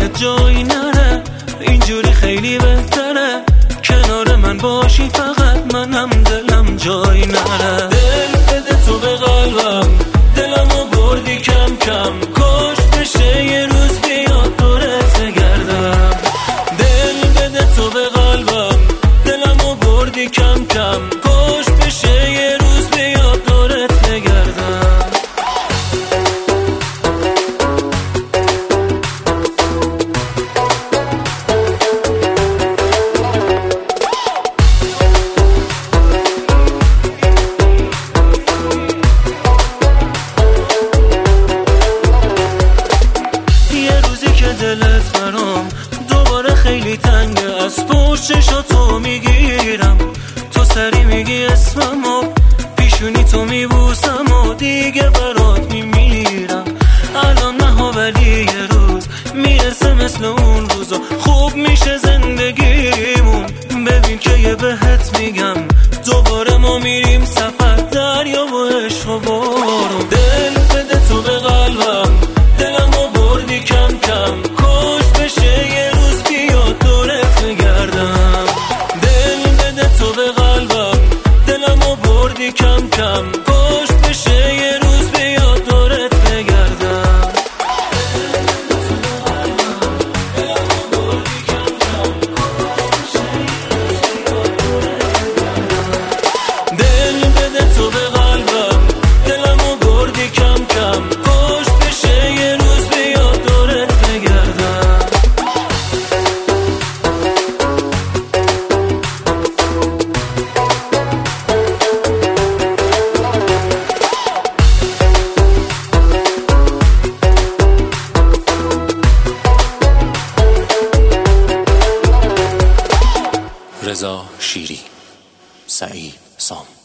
دلت جایی نره، اینجوری خیلی بهتره، کنار من باشی فقط منم دلم جایی نره. دل بده تو به قلبم، دلمو بردی کم کم، کاش بشه یه روز بیاد دورت بگردم. دل بده تو به قلبم، دلمو بردی کم کم، کاش بشه یه روز بیاد دورت بگردم. دلت برام دوباره خیلی تنگه، از پشت چشاتو میگیرم، تو سری میگی اسممو، پیشونی تو میبوسم و دیگه برات میمیرم. الان نه ولی یه روز میرسه مثل اون روزا، خوب میشه زندگیمون. ببین که یه بهت میگم، دوباره ما میریم سفر، دریا و عشق و بارون. دل بده تو به قلبم، دلمو بردی کم کم، کاش بشه یه روز بیاد دورت بگردم. دل بده تو به قلبم، دلمو بردی کم کم، کاش بشه یه روز بیاد دورت بگردم. دل بده تو به قلبم، دلمو بردی کم کم، کاش بشه یه روز بیاد دورت بگردم. رضا شیری، سعید سام.